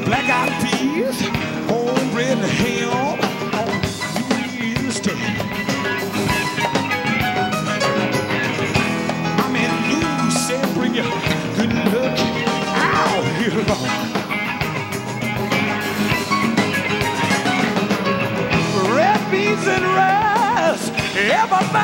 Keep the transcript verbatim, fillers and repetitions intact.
black eyed peas, cornbread and ham on Tuesday. I'm in Lou said bring you good luck out here, Lord. Red beans and rice, everybody.